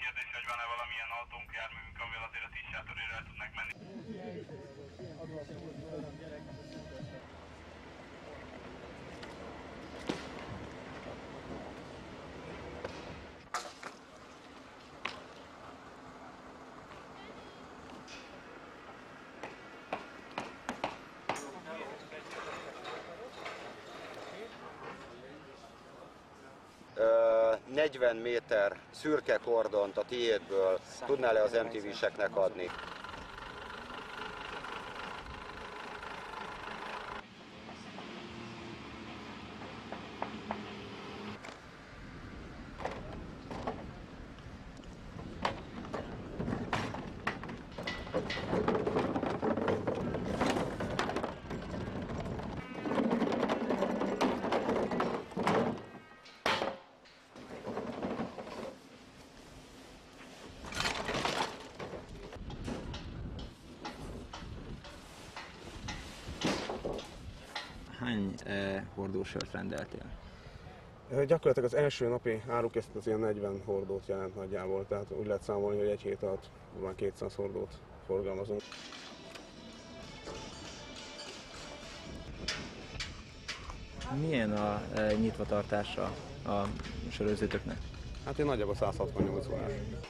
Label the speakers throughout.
Speaker 1: kérdés, hogy van-e valamilyen autónk, járművünk, amivel azért a 10 sátorért el tudnánk menni.
Speaker 2: Ö, 40 méter szürke kordont a tiédből tudnál-e az MTV-seknek adni?
Speaker 3: Hány hordósört rendeltél?
Speaker 4: Gyakorlatilag az első napi árukészlet az ilyen 40 hordót jelent nagyjából, tehát úgy lehet számolni, hogy egy hét alatt már 200 hordót forgalmazunk.
Speaker 3: Milyen a nyitvatartása a sörözőtöknek?
Speaker 4: Hát én nagyjából 168 órás.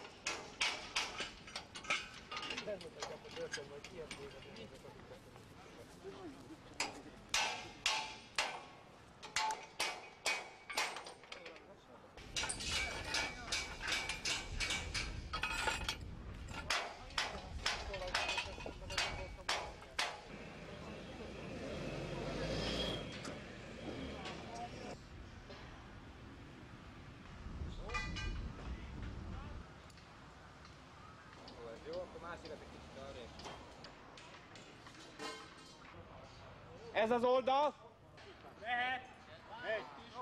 Speaker 5: Ez az oldal?
Speaker 1: Mehet! Megy!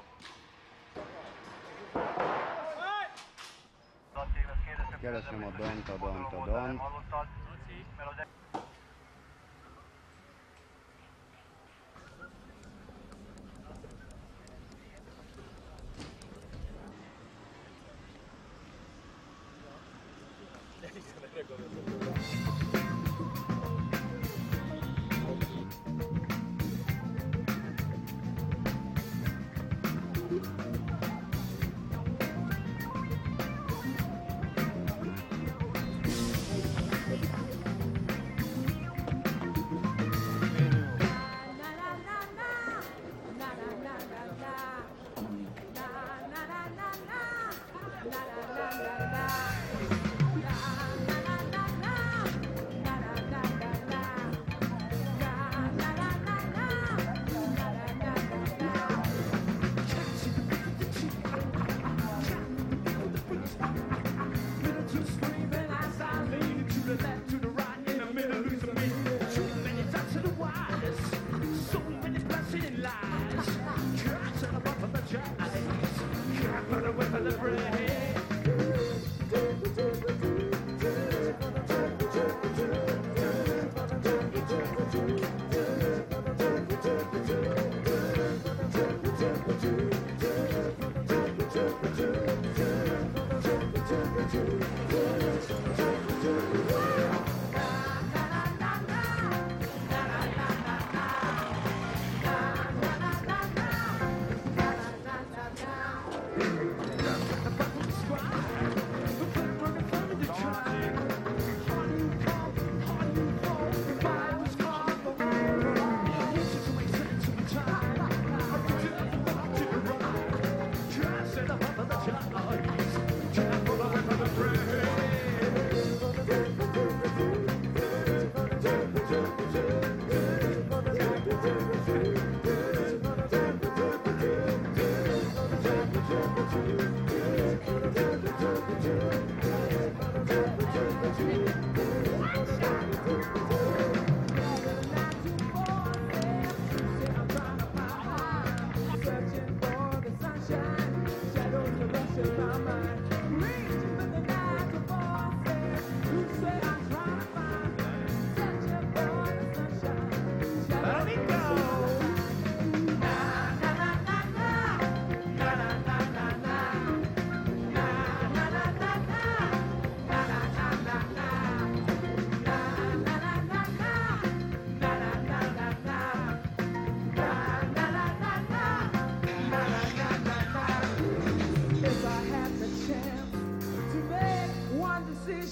Speaker 2: Keresem a dant.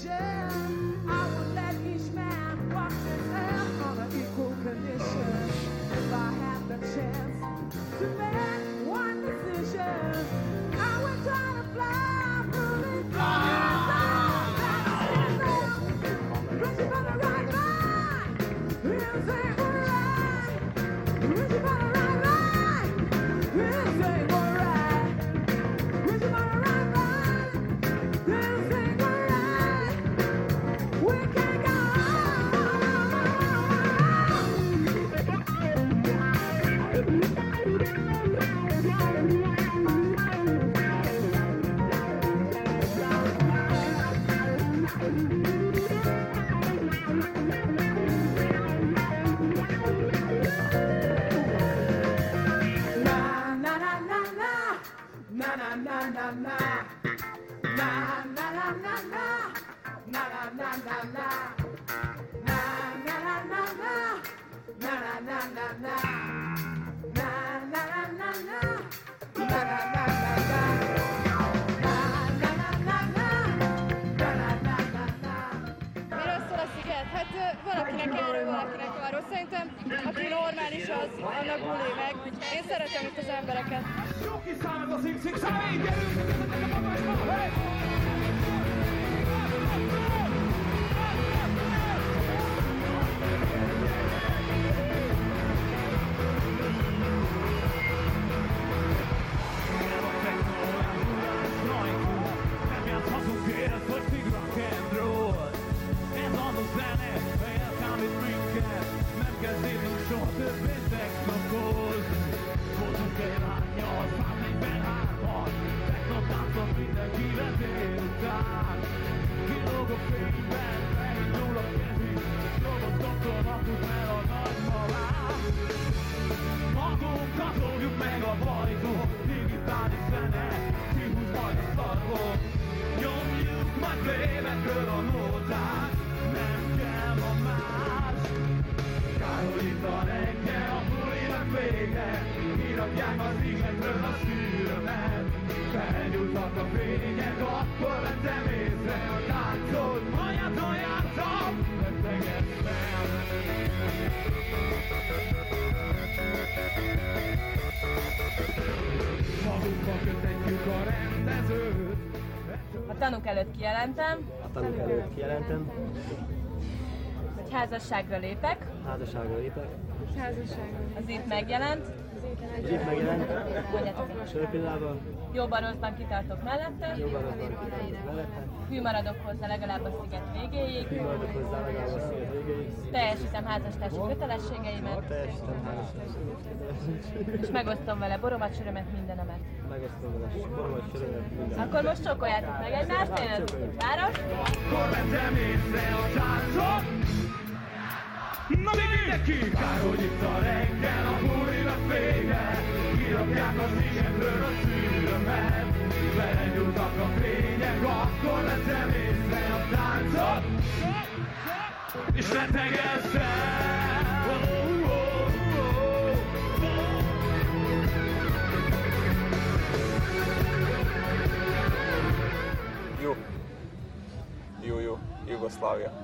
Speaker 6: Valakinek erről, valakinek arról. Szerintem, aki normális, az annak buli meg. Én szeretem itt az embereket.
Speaker 7: A tanúk előtt kijelentem, hogy házasságra lépek. Az itt megjelent. Mondjátok. Jóban rosszban kitartok mellette. Hű maradok hozzá legalább a sziget végéig. Teljesítem házastársi kötelességeimet. És megosztom vele boromat, sörömet, mindenemet. Akkor most csokoljátok meg egymást, én ez város.
Speaker 8: Akkor vettem észre a táncot. Na mindenki! Kár, hogy itt a reggel, a bulinak vége. Kirakják a szigetről a szűrömet. Belegyújtak a fények, akkor vettem észre a táncot. És rettegeztem.
Speaker 9: Jó, Jugoszlávia.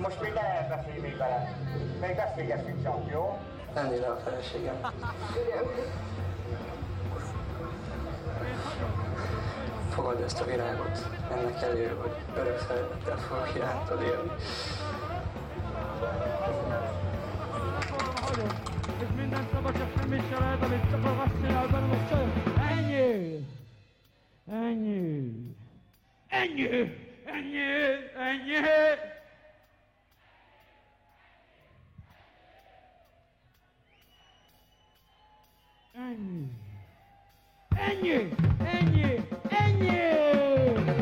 Speaker 10: Most még ne beszélj még vele. Még beszélgessünk csak, jó?
Speaker 11: Ennyire a feleségem. Fogadd ezt a virágot, ennek elő, hogy örök szeretettel fogok irántad élni.
Speaker 8: És minden szabad, csak semmit se lehet, amit csak azt csinál bennem, hogy csajok. Ennyi! Ennyi! Ennyi! Ennyi! Ennyi! Ennyi! Ennyi! Ennyi! Ennyi!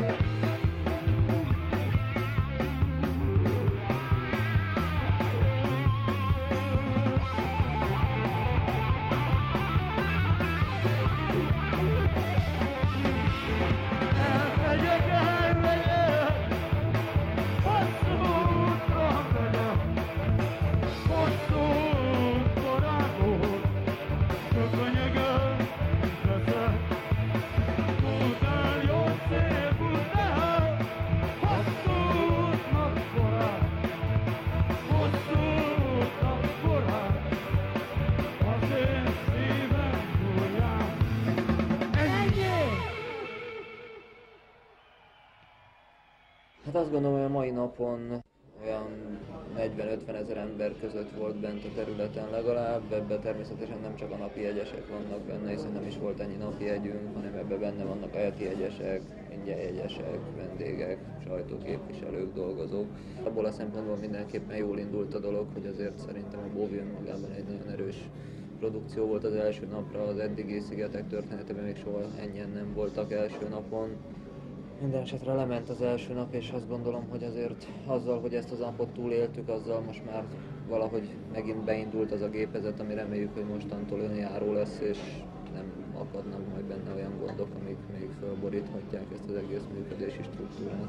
Speaker 11: Hát azt gondolom, hogy a mai napon olyan 40-50 ezer ember között volt bent a területen legalább. Ebben természetesen nem csak a napi jegyesek vannak benne, hiszen nem is volt ennyi napi jegyünk, hanem ebben benne vannak ajati jegyesek, ingyen jegyesek, vendégek, sajtóképviselők, dolgozók. Abból a szempontból mindenképpen jól indult a dolog, hogy azért szerintem a Bovi önmagában egy nagyon erős produkció volt az első napra, az eddigi Szigetek történetében még soha ennyien nem voltak első napon. Minden esetre lement az első nap, és azt gondolom, hogy azért azzal, hogy ezt az napot túléltük, azzal most már valahogy megint beindult az a gépezet, ami reméljük, hogy mostantól önjáró lesz, és nem akadnak majd benne olyan gondok, amik még fölboríthatják ezt az egész működési struktúrát.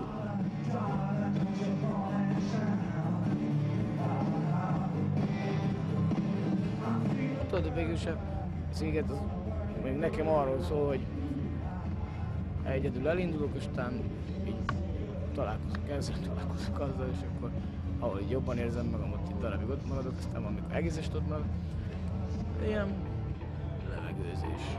Speaker 12: Tudod, végülis a Sziget az még nekem arról szól, hogy egyedül elindulok, és utána így találkozok azzal, és akkor ahol így jobban érzem magam, ott egy darabig ott maradok, aztán amikor egész est ott maradok. Ilyen levegőzés.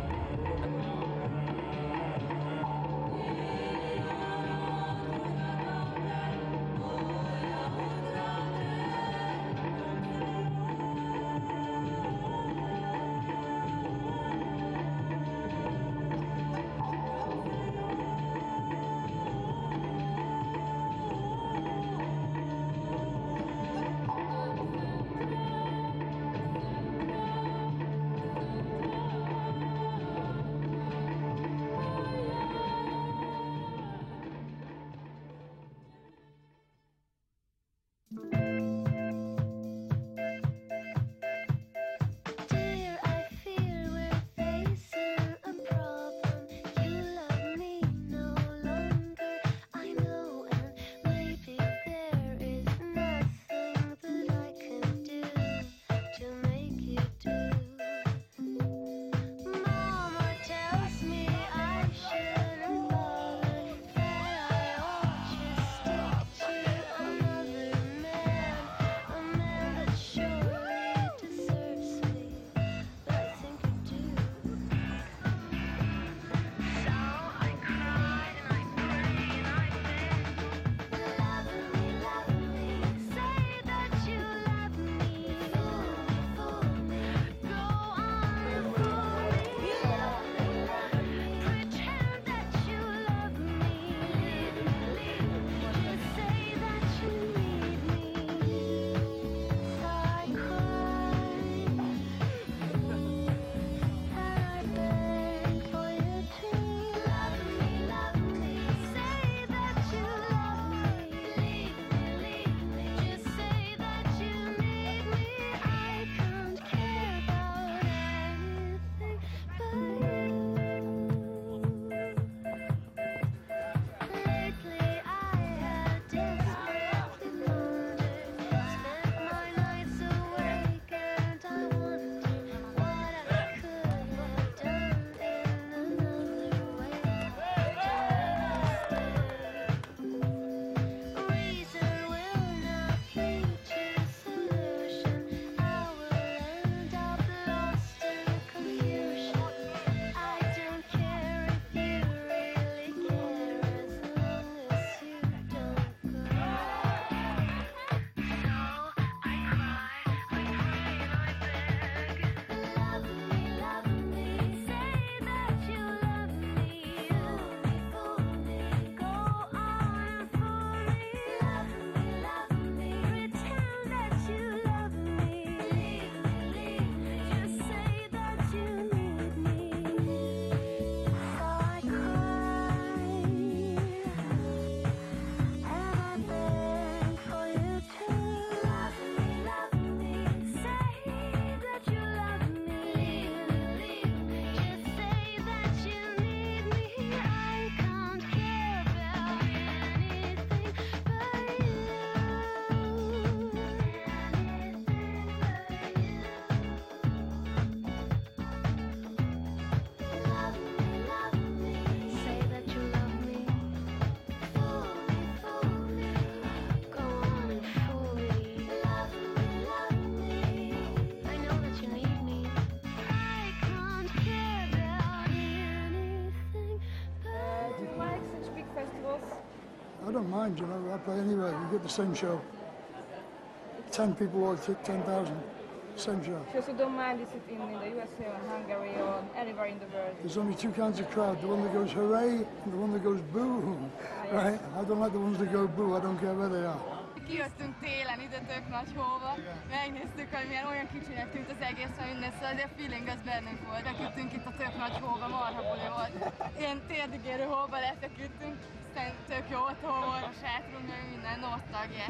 Speaker 13: don't mind, you know, I play anywhere, you get the same show. 10 people or 10,000, same show.
Speaker 6: So don't mind is it in the USA or Hungary or anywhere in the world?
Speaker 13: There's only two kinds of crowd, the one that goes hooray and the one that goes boo, right? I don't like the ones that go boo, I don't care where they are.
Speaker 6: Kijöttünk télen ide tök nagy hóba, megnéztük, hogy milyen olyan kicsinek tűnt az egész, hogy minden szóval, de a feeling az bennünk volt. Feküdtünk itt a tök nagy hóba, marha buli volt. Ilyen térdigérő hóba lefeküdtünk, aztán tök jó ott hó volt a sátrunk, meg minden nosztalgia.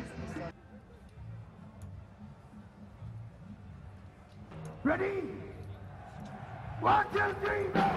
Speaker 8: Ready? 1, 2, 3, go!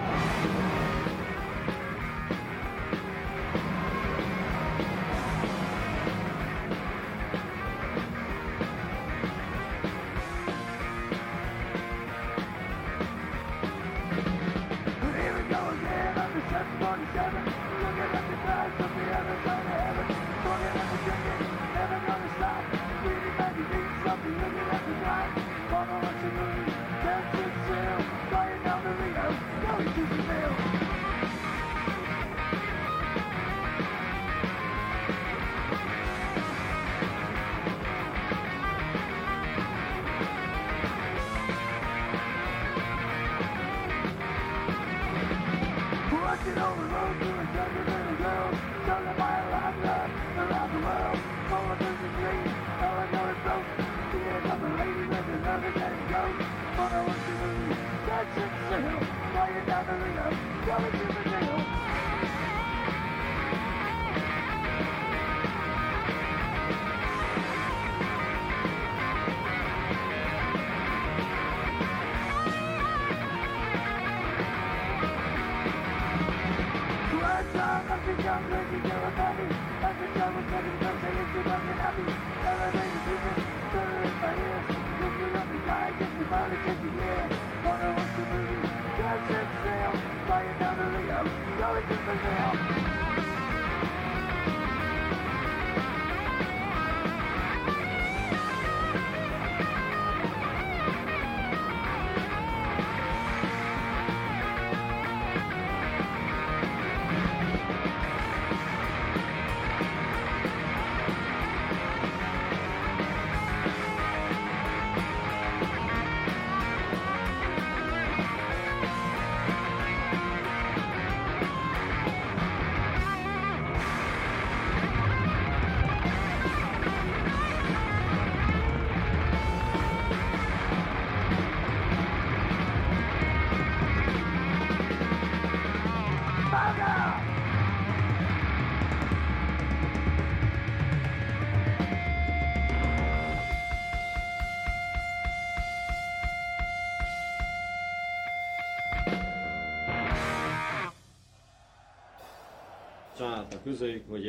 Speaker 14: Családnak közöljük, hogy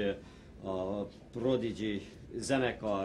Speaker 14: a Prodigy zenekar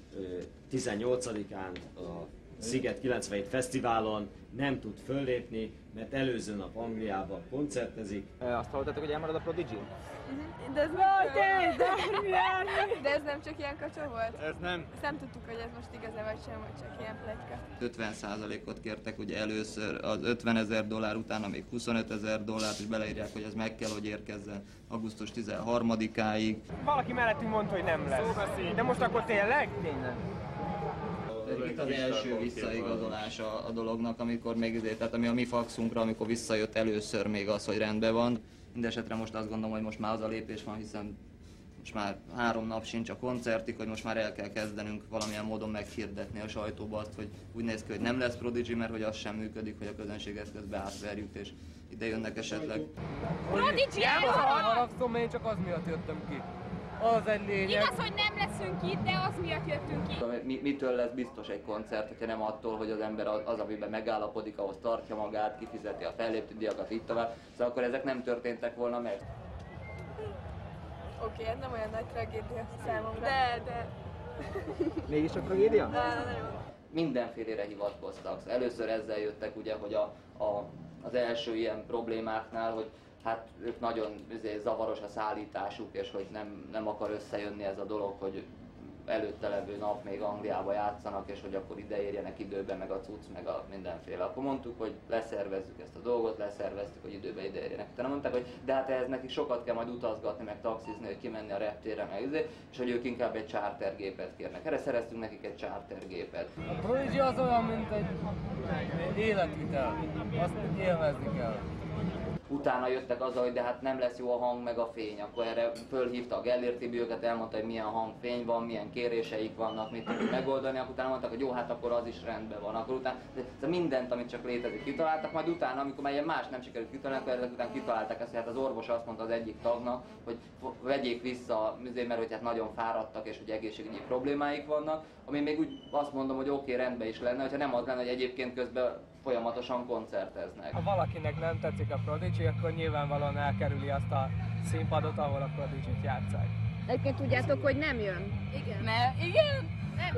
Speaker 14: 18-án a Sziget 97 Fesztiválon nem tud föllépni, mert előző nap Angliában koncertezik.
Speaker 3: Azt hallottátok, hogy elmarad a Prodigy?
Speaker 6: De ez de ez nem csak ilyen kacsa volt?
Speaker 3: Ez nem.
Speaker 6: Ezt nem tudtuk, hogy ez most igaz-e vagy sem, vagy csak ilyen pletyka.
Speaker 11: 50%-ot kértek ugye először az $50,000, utána még $25,000, és beleírják, hogy ez meg kell, hogy érkezzen augusztus 13-áig.
Speaker 5: Valaki mellettünk mondta, hogy nem lesz. De most akkor tényleg?
Speaker 3: Tényleg.
Speaker 11: Itt az első visszaigazolása a dolognak, amikor még tehát ami a mi faxunkra, amikor visszajött először még az, hogy rendben van. Mindenesetre most azt gondolom, hogy most már az a lépés van, hiszen most már 3 nap sincs a koncertig, hogy most már el kell kezdenünk valamilyen módon meghirdetni a sajtóba azt, hogy úgy néz ki, hogy nem lesz Prodigy, mert hogy az sem működik, hogy a közönséget közben átverjük, és ide jönnek esetleg.
Speaker 6: Prodigy
Speaker 5: haragszom, én csak az miatt jöttem ki. Az egy lényeg.
Speaker 6: Igaz, hogy nem leszünk itt, de az miatt jöttünk ki.
Speaker 11: Mitől lesz biztos egy koncert, hogyha nem attól, hogy az ember az, amiben megállapodik, ahhoz tartja magát, kifizeti a fellépő díjakat, így tovább. Szóval akkor ezek nem történtek volna meg.
Speaker 6: Oké, ez nem olyan nagy tragédia számomra. De...
Speaker 3: Mégis a tragédia?
Speaker 11: Mindenfélére hivatkoztak. Először ezzel jöttek ugye, hogy az első ilyen problémáknál, hogy hát ők nagyon zavaros a szállításuk, és hogy nem akar összejönni ez a dolog, hogy előtte levő nap még Angliába játszanak, és hogy akkor ide érjenek időbe, meg a cucc, meg a mindenféle. Akkor mondtuk, hogy leszervezzük ezt a dolgot, leszerveztük, hogy időbe ide érjenek. Utána mondták, hogy de hát ehhez nekik sokat kell majd utazgatni, meg taxizni, hogy kimenni a reptérre, meg izé, és hogy ők inkább egy chartergépet kérnek. Erre szereztünk nekik egy chartergépet.
Speaker 5: A Prodigy az olyan, mint egy életvitel. Azt élvezni kell.
Speaker 11: Utána jöttek azzal, hogy de hát nem lesz jó a hang meg a fény. Akkor erre fölhívta a Gellért Tibi őket, elmondta, hogy milyen hangfény van, milyen kéréseik vannak, mit tudjuk megoldani. Akkor utána mondták, hogy jó, hát akkor az is rendben van. Akkor utána de mindent, amit csak létezik, kitaláltak. Majd utána, amikor már ilyen más nem sikerült kitalálni, akkor ezek után kitalálták ezt, hogy hát az orvos azt mondta az egyik tagnak, hogy vegyék vissza, mert hogy hát nagyon fáradtak és hogy egészségügyi problémáik vannak. Ami még úgy azt mondom, hogy oké, rendben is lenne, hogyha nem az lenne, hogy egyébként közben folyamatosan koncerteznek.
Speaker 5: Ha valakinek nem tetszik a Prodigy, akkor nyilvánvalóan elkerüli azt a színpadot, ahol a Prodigy-t játsszák.
Speaker 15: Egyébként tudjátok, hogy nem jön?
Speaker 6: Igen. Igen? Nem,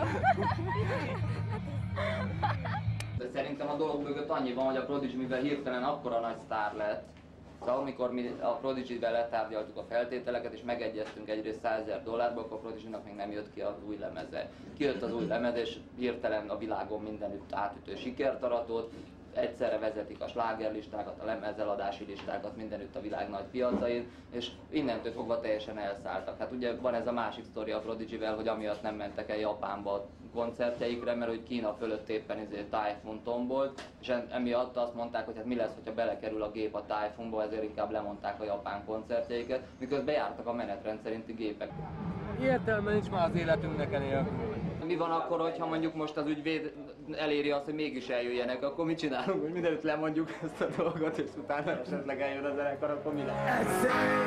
Speaker 11: De szerintem a dolog mögött annyi van, hogy a Prodigy, mivel hirtelen akkora nagy sztár lett, szóval amikor mi a Prodigy-vel letárgyaltuk a feltételeket és megegyeztünk egyrészt $100,000, akkor a Prodigy-nak még nem jött ki az új lemeze. Kijött az új lemez és hirtelen a világon mindenütt átütő sikert aratott, egyszerre vezetik a slágerlistákat, a lemezeladási listákat mindenütt a világ nagy piacain, és innentől fogva teljesen elszálltak. Hát ugye van ez a másik sztori a Prodigy-vel, hogy amiatt nem mentek el Japánba koncertjeikre, mert hogy Kína fölött éppen tájfun tombolt, és emiatt azt mondták, hogy hát mi lesz, hogyha belekerül a gép a tájfunba, ezért inkább lemondták a japán koncertjeiket, miközben jártak a menetrend szerinti gépek.
Speaker 5: Értelme nincs már az életünknek nélkül.
Speaker 11: Mi van akkor, hogyha mondjuk most az ügyvéd eléri azt, hogy mégis eljöjjenek, akkor mit csinálunk, hogy mindenütt lemondjuk ezt a dolgot, és utána esetleg eljön a zenekar, akkor mi lesz?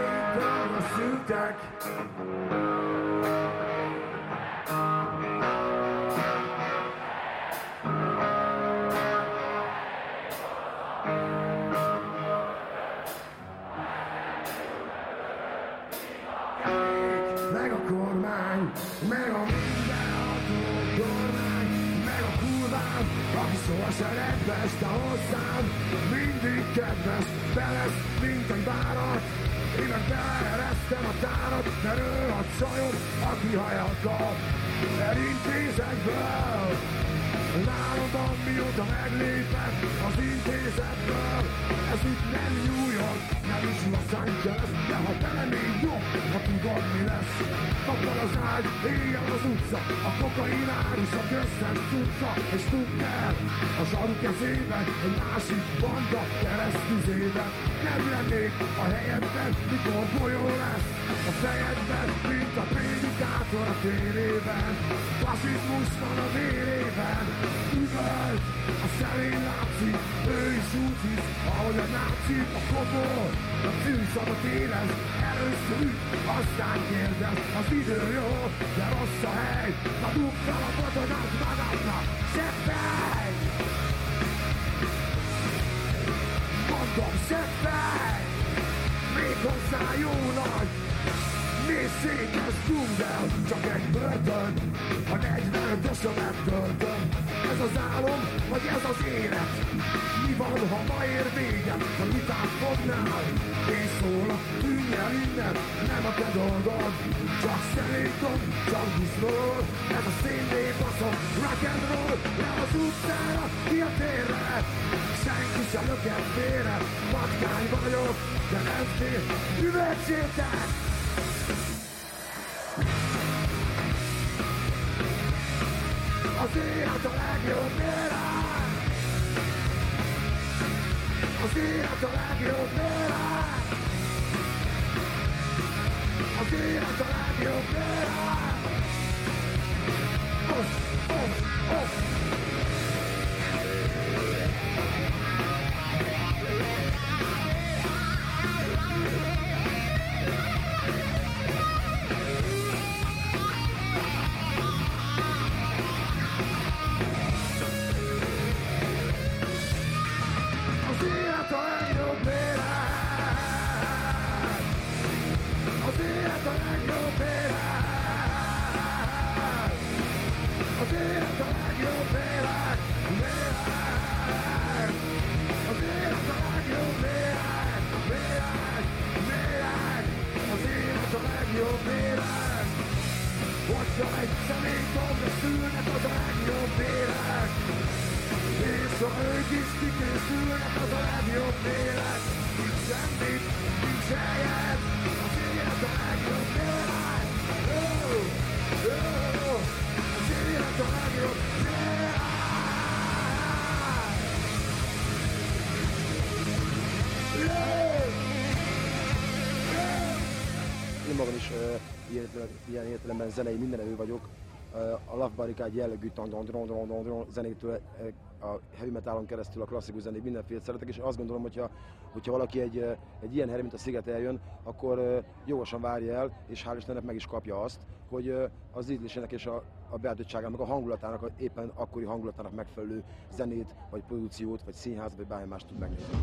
Speaker 8: Meg a kormány, meg a mindenható kormány, meg a kurvám, aki sohasem nedves, de hozzám mindig kedves, be lesz, mint egy várat. Én meg beeresztem a tárat, mert ő a csajom, aki hajat kap, elintézetből. Nálam van, mióta meglépett az intézetből. Ez itt nem New York, nem is Los Angeles, de ha belemégy jobb, ha tudod mi lesz. Nappal az ágy, éjjel az utca, a kokain árus, a közszent tudta, és tudd el, a zsaru kezében egy másik banda keresztüzében. Nem lennék a helyedben, mikor bolyó lesz a fejedben, mint a prédikátor a térében. Fasizmus van a vérében, üvölt, a szelén látszik, ő is úgy hisz, ahogy a nácik, a kobor, a fűszabot érez, először üt, aztán kérdez, az idő jó, de rossz a hely, na dugd fel a botonát magadnak, se fej! Mondom, se fej! Méghozzá jó nagy, mélységes dzsungel, csak egy börtön, a 45-ös a megtöltöm. Ez az álom, vagy ez az élet? Mi van, ha ma ér véget, ha mit átfognál? Én szólok, tűnj el innen, nem a te dolgod. Csak szelékom, csak disznód, ez a szénnév baszom, rock and roll, le az utcára, ki a térre. Senki sem löket félre, patkány vagyok, de nem fél, üvegsétek! Az élet a legjobb élet! Az élet a legjobb élet! Az élet a legjobb élet! What's is kikészülnek, az a legjobb élet. Nincs semmit, nincs helyed, az élet a legjobb élet. Az élet a legjobb élet.
Speaker 16: Én magam is ilyen értelemben zenei mindenevő vagyok. A Love Barricade jellegű zenétől a heavy metalon keresztül a klasszikus zenét mindenféle szeretek, és azt gondolom, hogyha valaki egy ilyen helyre, mint a Sziget eljön, akkor jogosan várja el, és hál' Istennek meg is kapja azt, hogy az ízlésének és a beállítottságának, a hangulatának, éppen akkori hangulatának megfelelő zenét, vagy produkciót, vagy színházat, vagy bármi mást tud megnézni.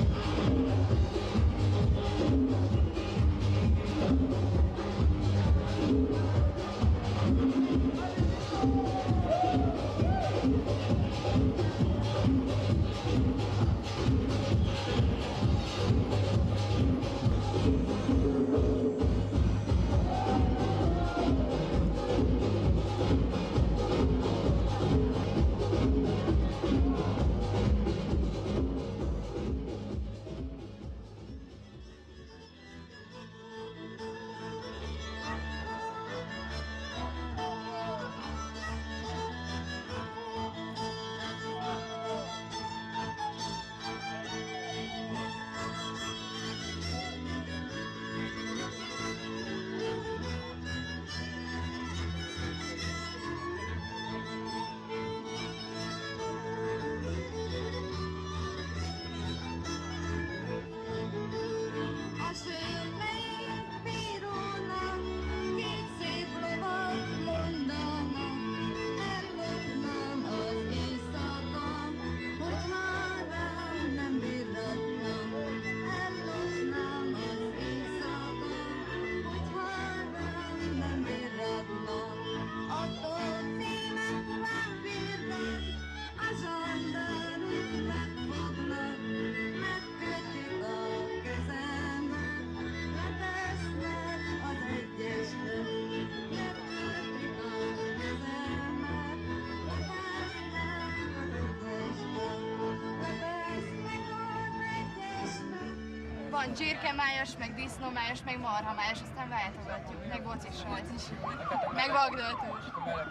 Speaker 6: Van csirkemájas, meg disznómájas, meg marhamájas, aztán váltogatjuk, meg bocis. Meg vagdaltós.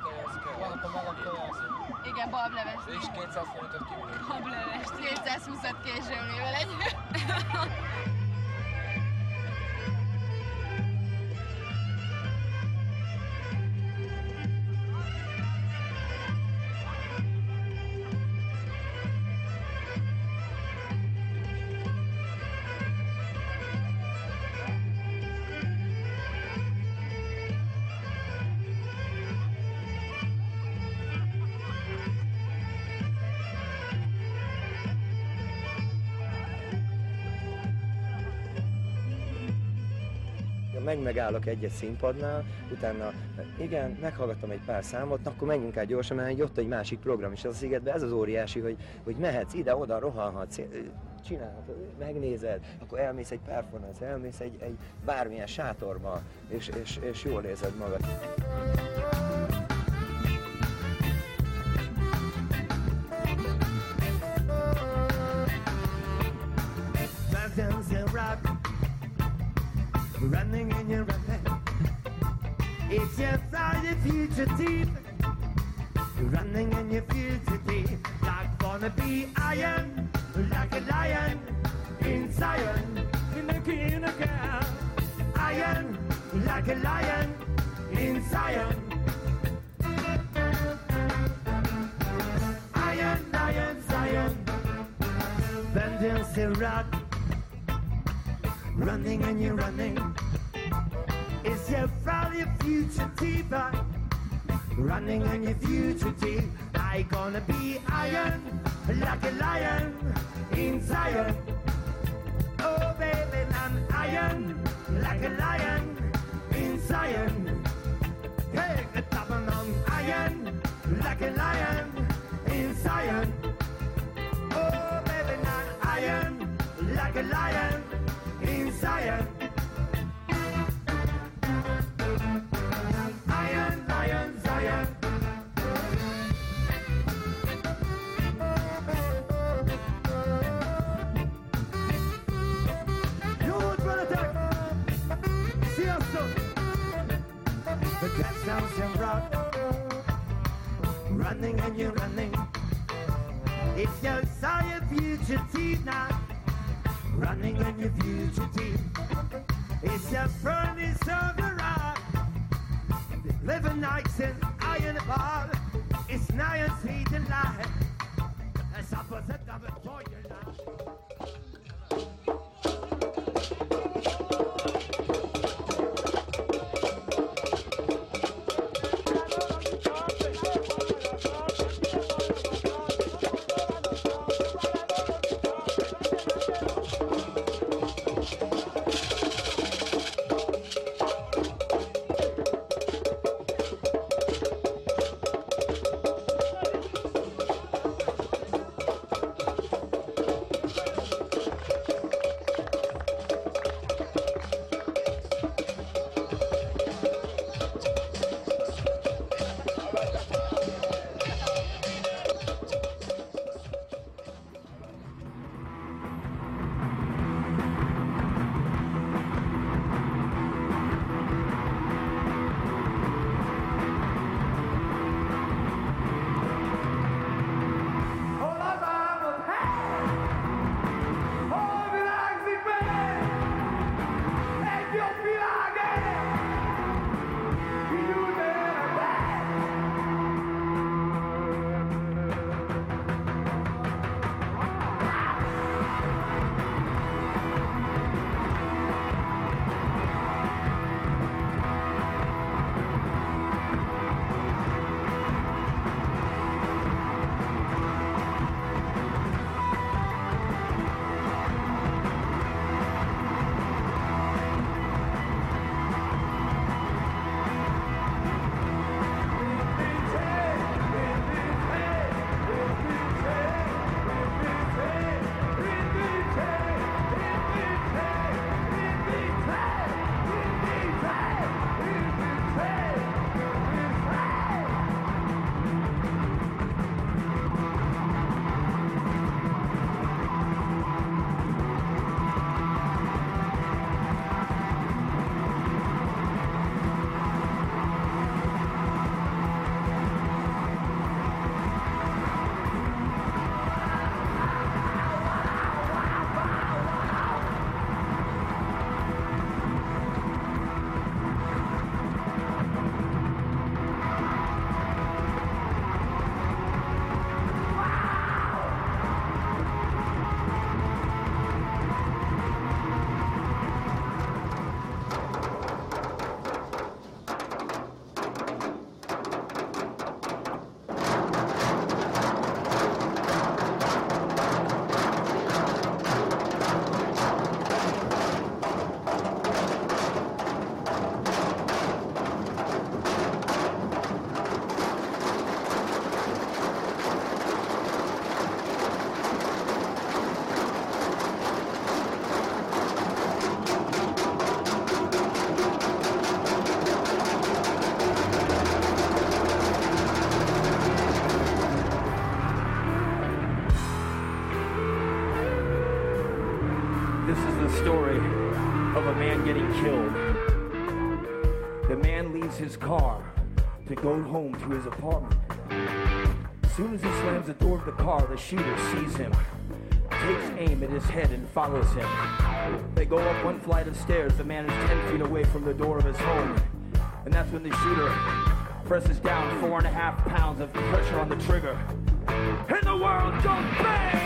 Speaker 5: Van akkor melegtojás.
Speaker 6: Igen, bableves.
Speaker 5: És 200 forintot kívül.
Speaker 6: Bableves. 220-at kézsőmlével egy.
Speaker 17: Megállok egy-egy színpadnál, utána igen, meghallgattam egy pár számot, akkor menjünk át gyorsan, mert ott egy másik program is az a Szigetben, ez az óriási, hogy mehetsz ide-oda, rohanhatsz, csinálhatod, megnézed, akkor elmész egy performance, elmész egy bármilyen sátorba, és jól érzed magad.
Speaker 8: Running and you're running. It's your side, your future team. Running and your future team. Like wanna be iron, like a lion in Zion. In a girl. Iron, like a lion in Zion. Iron, Zion. Bending Sirat. Running and you're running. It's your Friday, your future diva. Running and your future diva. I gonna be iron, like a lion in Zion. Oh baby, I'm iron, like a lion in Zion. Hey, the top of iron, like a lion in Zion. Oh baby, I'm iron, like a lion in Zion. Iron, Zion, Zion. once you run, running and you're running. If you saw your fugitive now, running when your fugitive. It's your furnace of the rock, living nights in iron ball. It's now you see the light. That's opposite of it for you now.
Speaker 18: This is the story of a man getting killed. The man leaves his car to go home to his apartment. As soon as he slams the door of the car, the shooter sees him, takes aim at his head and follows him. They go up one flight of stairs. The man is 10 feet away from the door of his home. And that's when the shooter presses down 4.5 pounds of pressure on the trigger. And the world goes bang!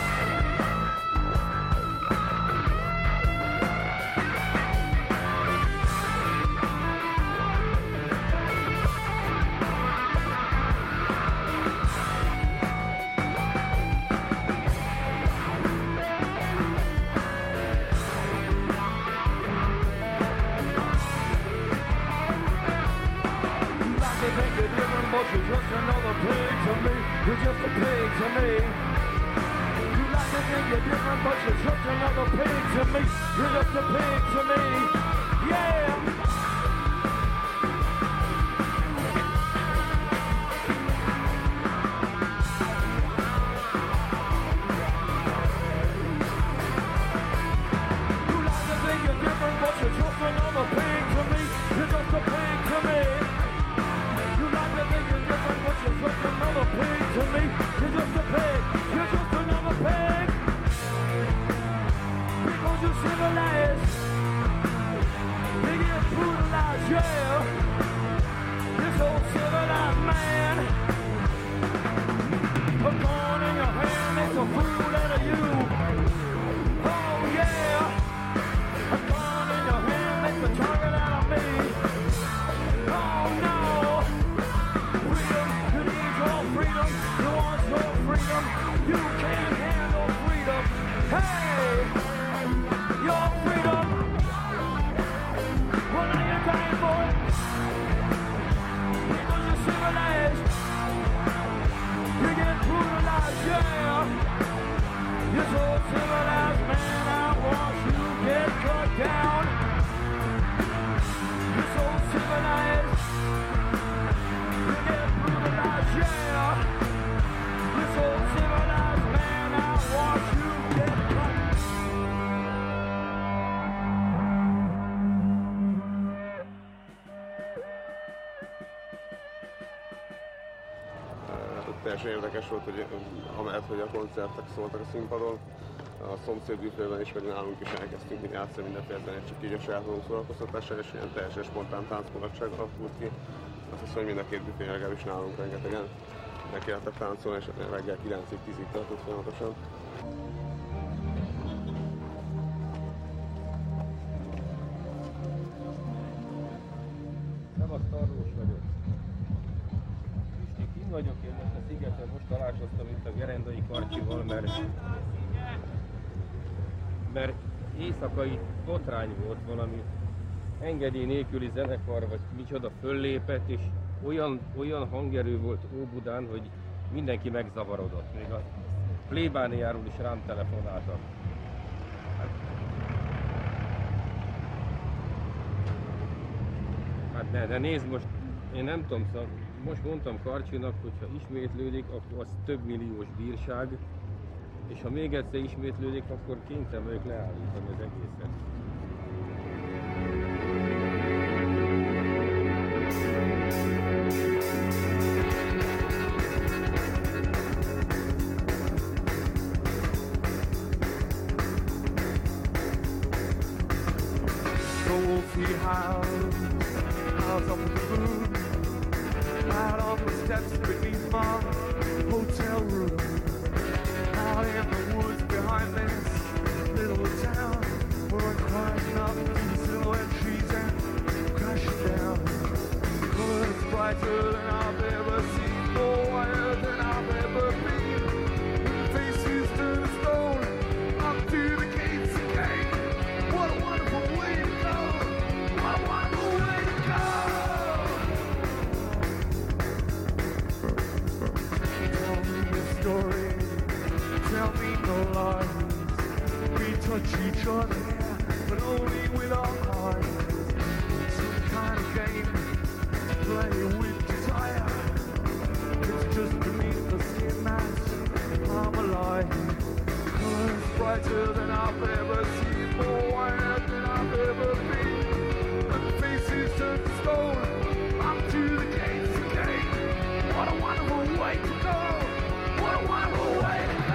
Speaker 18: You're just another pig to me. You're just a pig to me. You like to think you're different, but you're just another pig to me. You're just a pig to me. Yeah. You like to think you're different, but you're just another pig to me. You're just a pig to me. freedom. You want your freedom. You can't handle freedom. Hey, your freedom. Well, now you're dying for it. Because you're civilized. You get brutalized, yeah. You're so civilized, man. I want you to get cut down. You're so civilized. You get brutalized, yeah. You're so civilized, man. I want you to get cut.
Speaker 4: Teljesen érdekes volt, hogy amellett, hogy a koncertek szóltak a színpadon, a szomszéd büfében is, vagy nálunk is elkezdtünk játszani mindenféle zenét, csak így a saját magunk szórakoztatással, és ilyen teljesen spontán táncmulatság alakult ki. Azt hiszem, hogy mind a két büfén legalábbis nálunk rengetegen nekiálltak táncolni, és reggel 9-ig, 10-ig tartott folyamatosan.
Speaker 19: Szevasz, Tarlós vagyok. Pisti, kint vagyok én most a szigeten, most találkoztam itt a Gerendai Karcsival, mert éjszakai botrány volt, valami engedély nélküli zenekar, vagy micsoda föllépett, és olyan hangerő volt Óbudán, hogy mindenki megzavarodott. Még a plébániáról is rám telefonáltak. Hát de nézd most, én nem tudom, szóval most mondtam Karcsinak, hogy ha ismétlődik, akkor az több milliós bírság, és ha még egyszer ismétlődik, akkor kénytelen vagyok leállítani az egészet.
Speaker 18: Wolfie howls up the moon, out on the steps beneath my hotel room, out in the woods behind this little town, where I'm climbing up these silhouette trees and crashing down. Colors brighter than I've ever seen, more whiter than I've ever been. Faces turn to stone, up to the gates again. What a wonderful way to go! What a wonderful way to go! Tell me a story, tell me no lies. We touch each other, but only with our eyes. Some kind of game, play with desire. It's just beneath the skin mask, I'm alive. Colors brighter than I've ever seen, more whiter than I've ever been. And faces turn to stone, up to the gates again. What a wonderful way to go! What a wonderful way to go!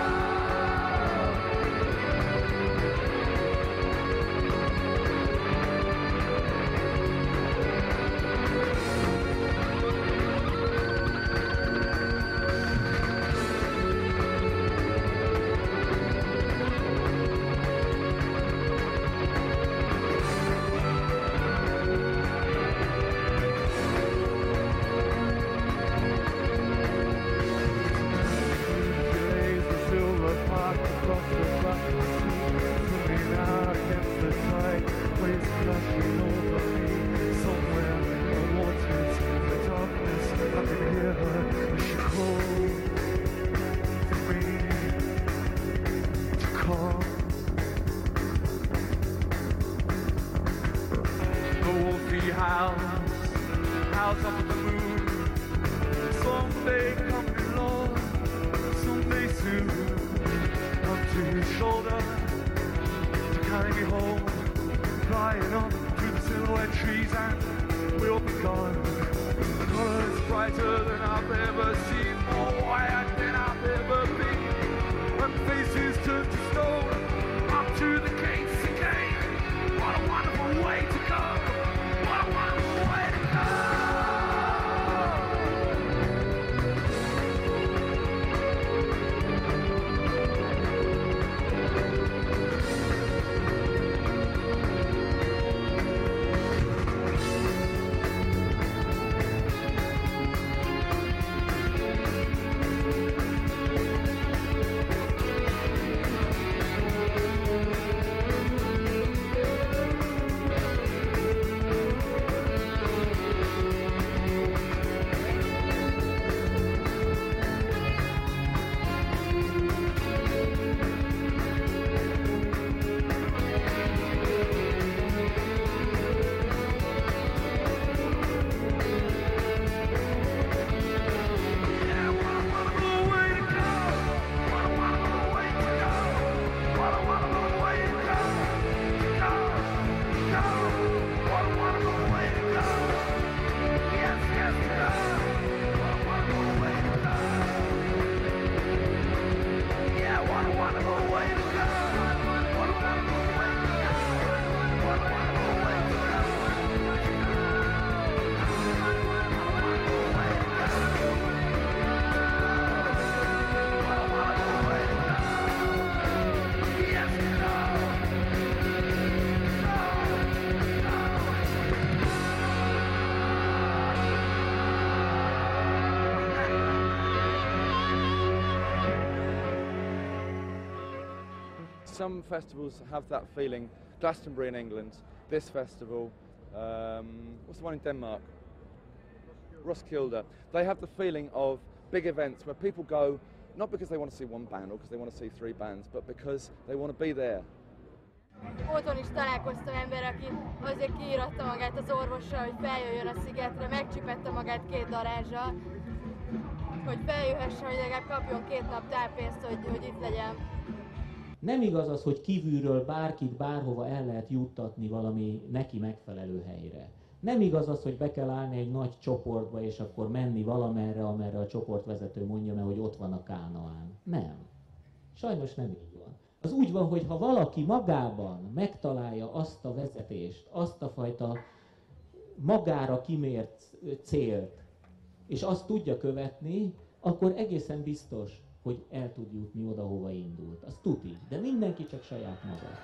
Speaker 18: Howls up at the moon. Someday coming along, someday soon. Up to his shoulder to carry me home, flying up through the silhouette trees, and we'll be gone. Colors brighter than I've ever seen, more white than I've ever been. When faces turn to stone, up to the gates again. What a wonderful way to go! What a wonderful way to go!
Speaker 20: Some festivals have that feeling. Glastonbury in England, this festival, what's the one in Denmark? Roskilde. They have the feeling of big events where people go, not because they want to see one band or because they want to see 3 bands, but because they want to be there.
Speaker 6: Otthon is találkoztam ember, aki azért kiíratta magát az orvossal, hogy feljöjjön a szigetre, megcsipette magát 2 darázsal, hogy feljöhessen, hogy legalább kapjon 2 nap táppénzt, hogy itt legyen.
Speaker 21: Nem igaz az, hogy kívülről bárkit bárhova el lehet juttatni valami neki megfelelő helyre. Nem igaz az, hogy be kell állni egy nagy csoportba, és akkor menni valamerre, amerre a csoportvezető mondja meg, hogy ott van a Kánaán. Nem. Sajnos nem így van. Az úgy van, hogy ha valaki magában megtalálja azt a vezetést, azt a fajta magára kimért célt, és azt tudja követni, akkor egészen biztos, hogy el tud jutni oda, hova indult. Az tuti, de mindenki csak saját maga.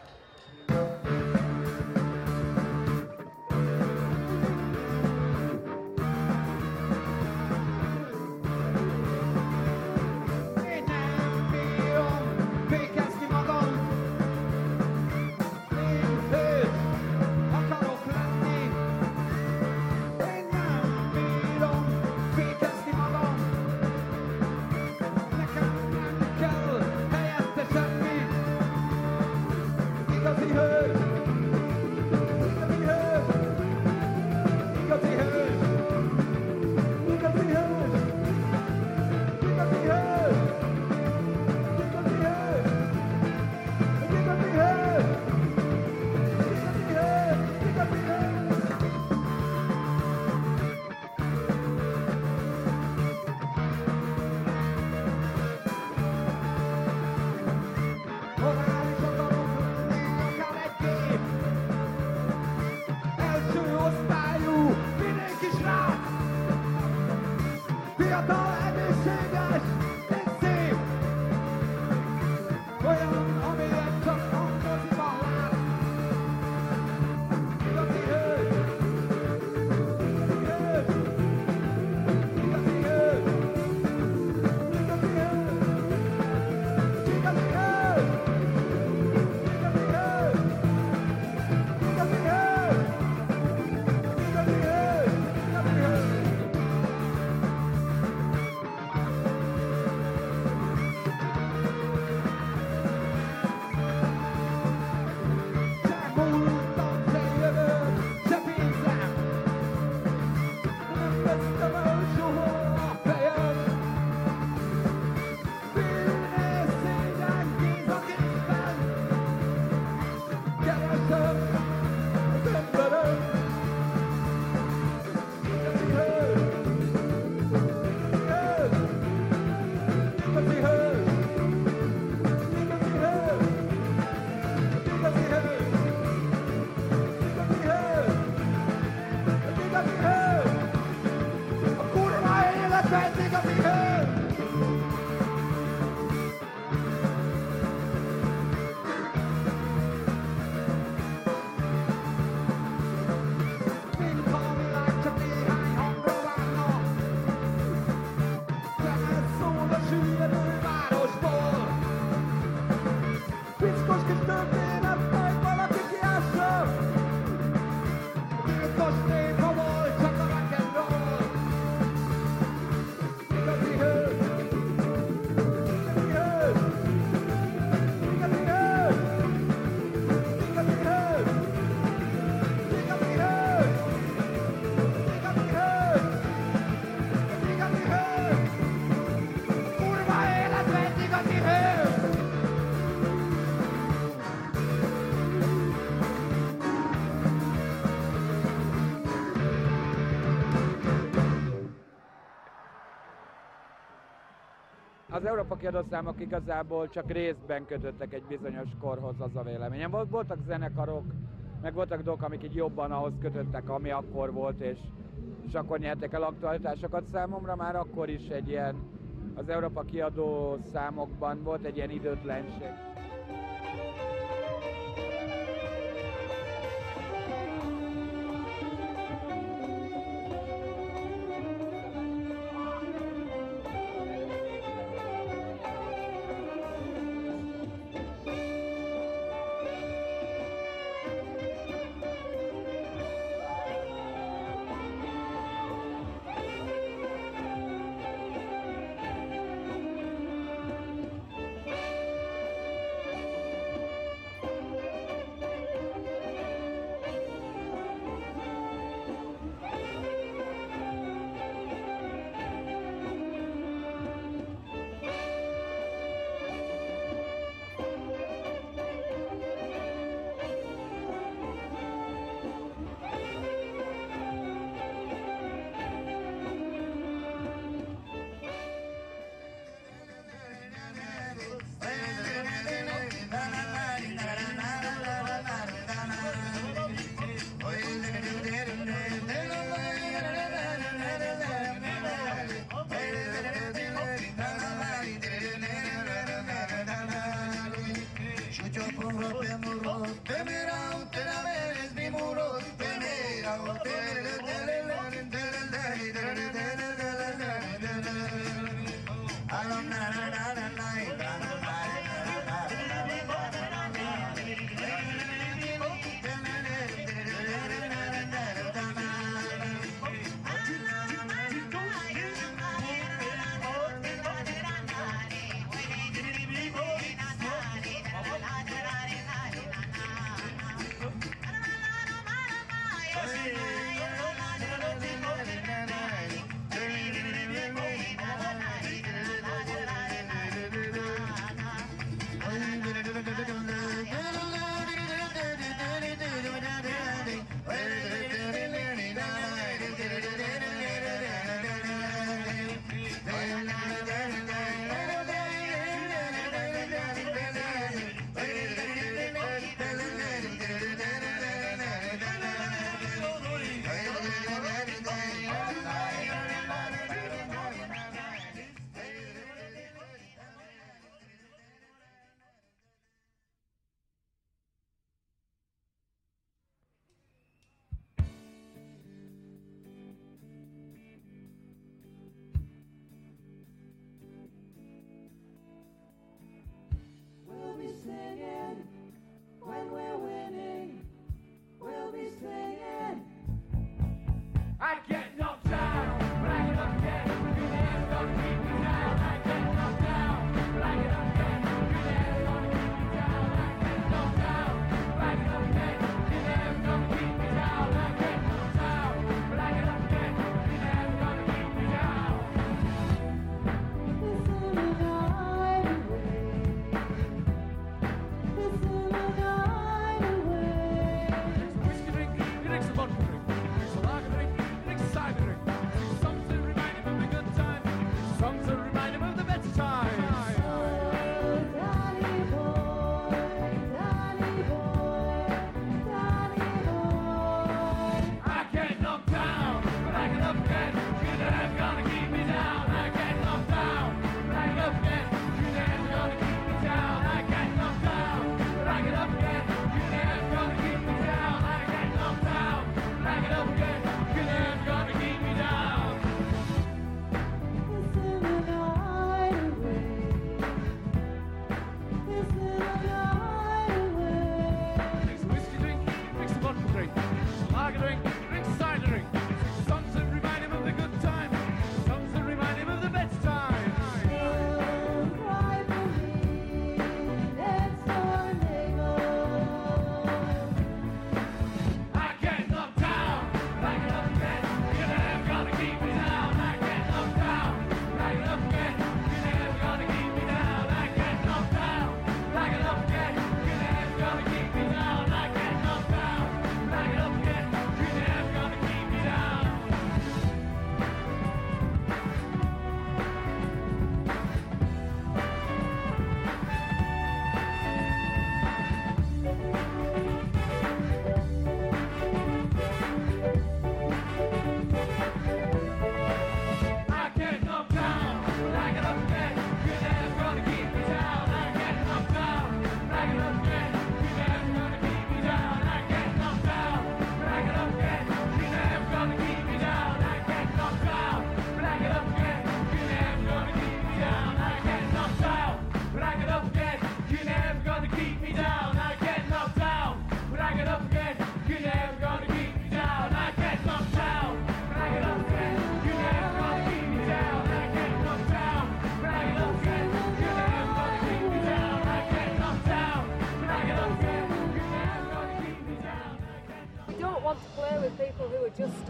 Speaker 1: Az Európa kiadószámok igazából csak részben kötöttek egy bizonyos korhoz, az a véleményem. Voltak zenekarok, meg voltak dolgok, amik így jobban ahhoz kötöttek, ami akkor volt, és akkor nyertek el aktualitásokat. Számomra már akkor is egy ilyen, az Európa kiadószámokban volt egy ilyen időtlenség.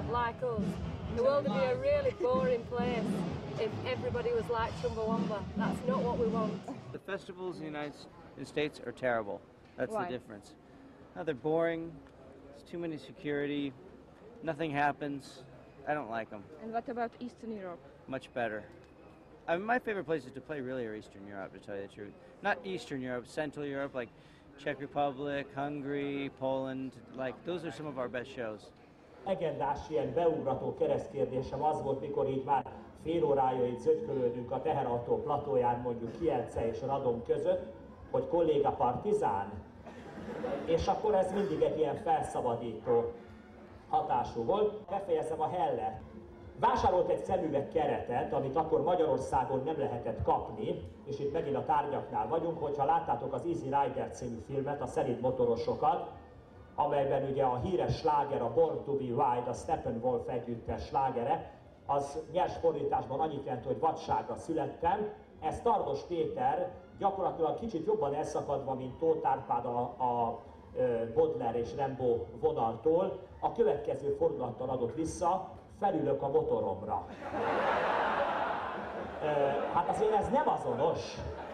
Speaker 2: like us. The world would be a really boring place if everybody was like Chumbawamba. That's not what we want.
Speaker 22: The festivals in the United States are terrible. That's
Speaker 2: Why?
Speaker 22: the difference. No, they're boring. There's too many security. Nothing happens. I don't like them.
Speaker 2: And what about Eastern Europe?
Speaker 22: Much better. I mean, my favorite places to play really are Eastern Europe, to tell you the truth. Not Eastern Europe, Central Europe, like Czech Republic, Hungary, Poland. Like, those are some of our best shows.
Speaker 23: Legendás ilyen beugrató keresztkérdésem az volt, mikor így már fél órája így zögykölődünk a teherautó platóján mondjuk Kielce és Radom között, hogy kolléga partizán. És akkor ez mindig egy ilyen felszabadító hatású volt. Befejezem a Heller. Vásárolt egy szemüveg keretet, amit akkor Magyarországon nem lehetett kapni, és itt megint a tárgyaknál vagyunk, hogyha láttátok az Easy Rider című filmet, a szelíd motorosokat, amelyben ugye a híres sláger, a Born to be Wild, a Steppenwolf együttes slágere, az nyers fordításban annyit jelent, hogy vadságra születtem. Ez Tardos Péter gyakorlatilag kicsit jobban elszakadva, mint Tóth Árpád a Baudelaire és Rimbaud vonaltól, a következő fordulattal adott vissza: felülök a motoromra. Hát azért ez nem azonos.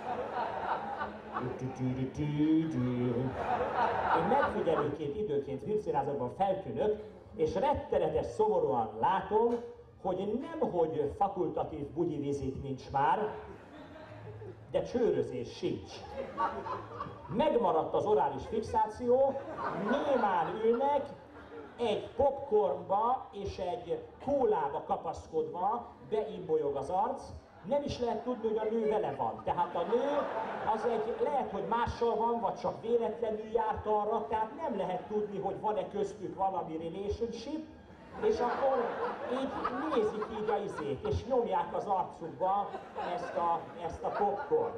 Speaker 23: Én megfigyelőként időnként filmszínházakban feltűnök, és rettenetes szomorúan látom, hogy nemhogy fakultatív bugyivizit nincs már, de csőrözés sincs. Megmaradt az orális fixáció, némán ülnek, egy popcornba és egy kólába kapaszkodva, beimbolyog az arc, nem is lehet tudni, hogy a nő vele van. Tehát a nő az lehet, hogy mással van, vagy csak véletlenül járt arra, tehát nem lehet tudni, hogy van-e köztük valami relationship, és akkor így nézik így a izét, és nyomják az arcukba ezt a popcornt.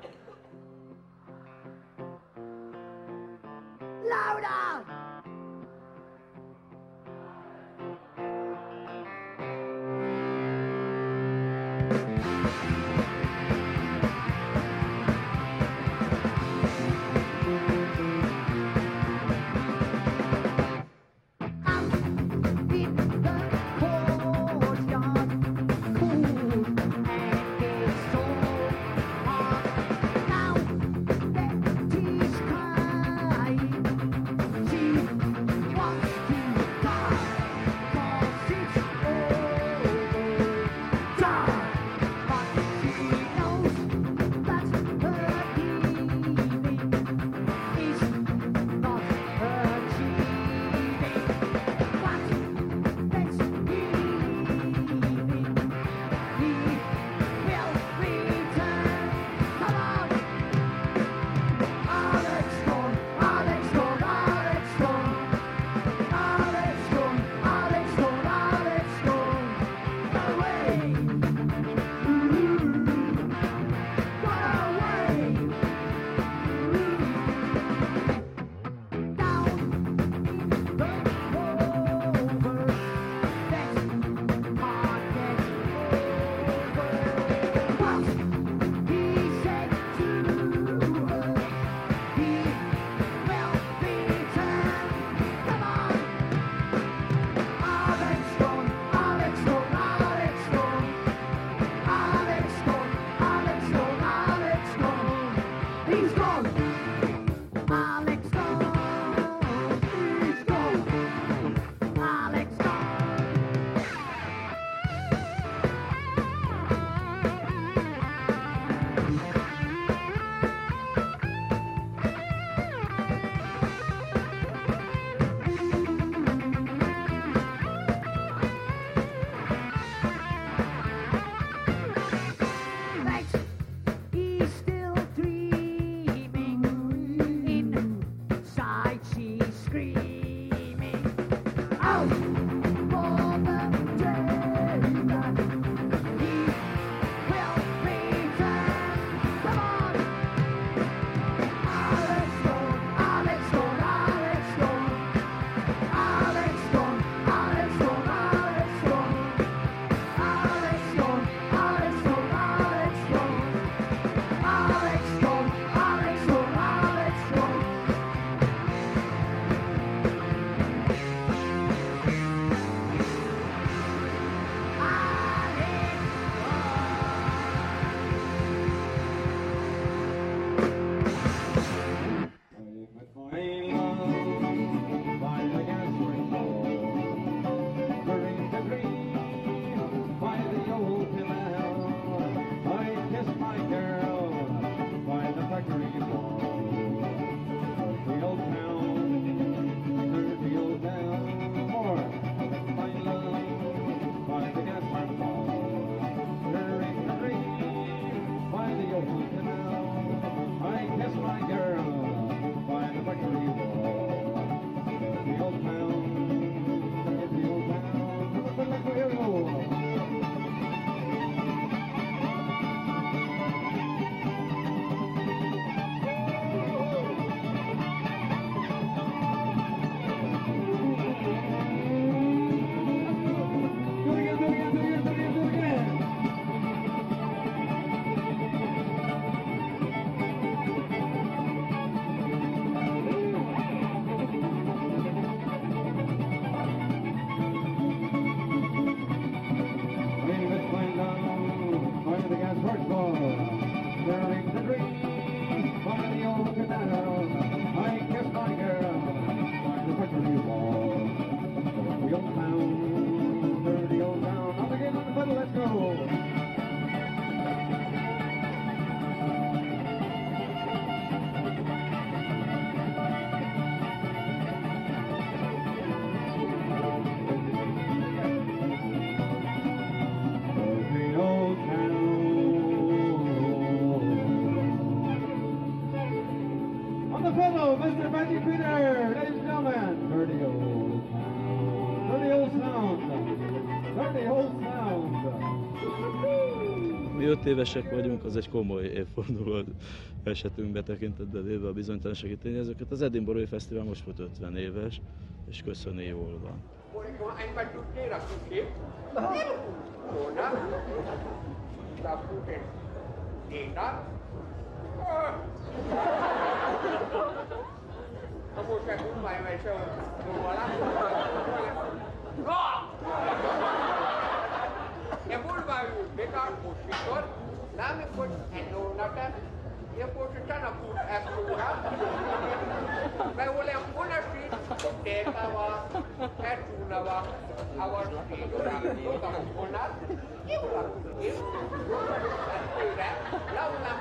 Speaker 8: Louder! Mr. Magic Peter, ladies and gentlemen. Dirty old sound. Dirty old sound.
Speaker 7: Mi 5 évesek vagyunk, az egy komoly évforduló esetünkbe tekintetben élve a bizonytalansági tényezőket. Az Edinburgh Fesztivál most volt 50 éves, és köszöni jól van.
Speaker 1: Ja mulla pekar pussitor, nami kun ennunata, ja pussitana kun äkkuura. Mä olen punasit, tekava, äkkuunava, avastiidura, jota punat, iulakutin, äkkuura, laulam,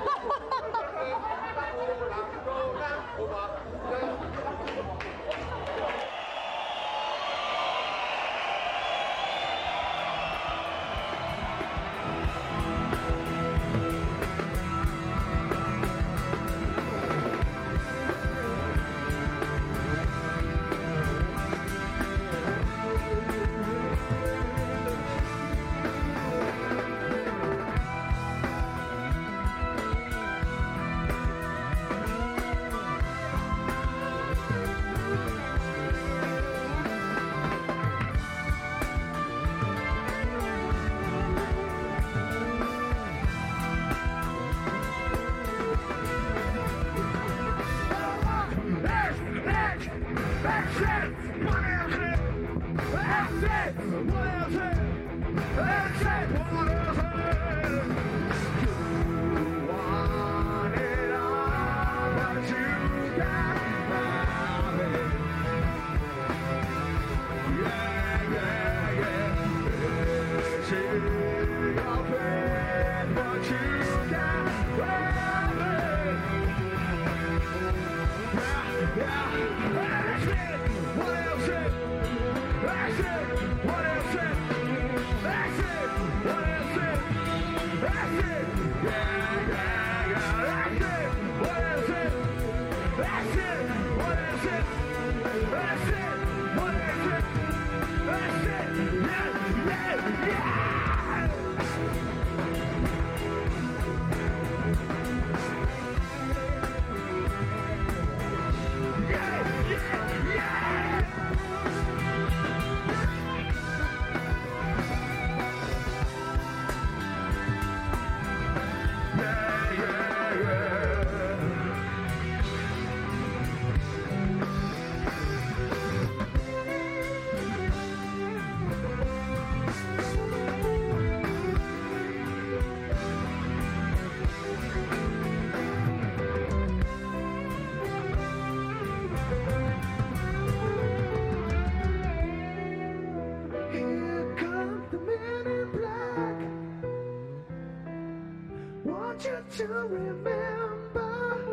Speaker 8: to remember.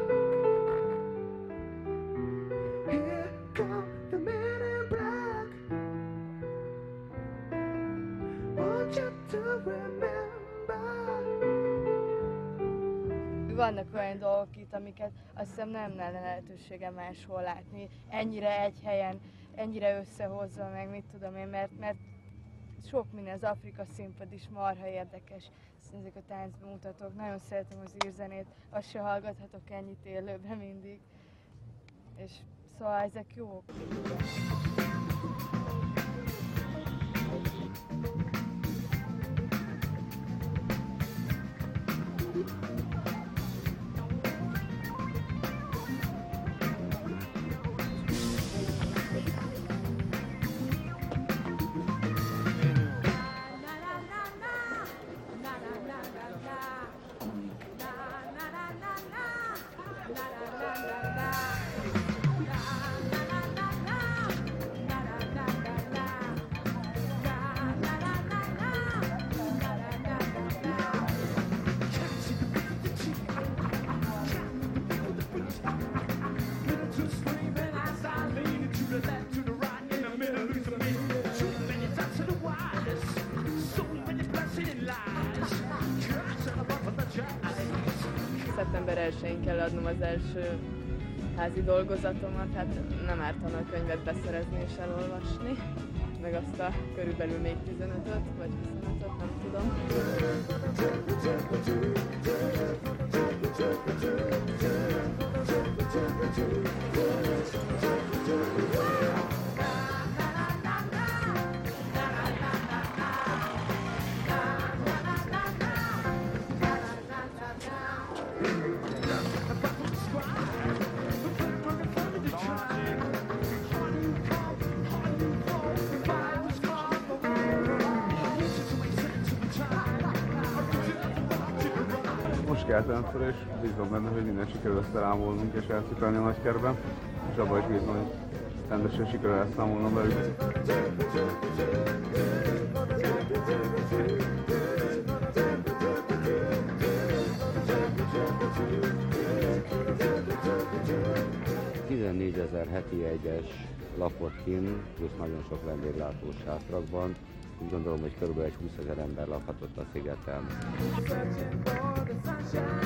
Speaker 8: Here come the men in black. Want you to remember.
Speaker 6: Vannak olyan dolgok itt, amiket azt hiszem nem lenne lehetősége máshol látni. Ennyire egy helyen, ennyire összehozva, meg mit tudom én, mert sok minden, az Afrika színpad is marha érdekes. Ezek a táncbemutatók, nagyon szeretem az írzenét, azt se hallgathatok ennyit élőben mindig. És szóval ezek jók. Szeptember 1-én kell adnom az első
Speaker 9: házi dolgozatomat, hát nem ártana a könyvet beszerezni és elolvasni, meg azt a körülbelül még 15-öt, vagy 25-öt, nem tudom.
Speaker 4: Most keltem fel, és bízom benne, hogy minden sikerül összerámolnunk és elcipelni a nagykerben, és abban is bízom, hogy rendesen sikerül elszámolnom velük.
Speaker 10: $14,000 heti jegyes lakott kint, plusz nagyon sok vendéglátós sátrakban. Úgy gondolom, hogy körülbelül egy 20,000 ember lakhatott a szigeten.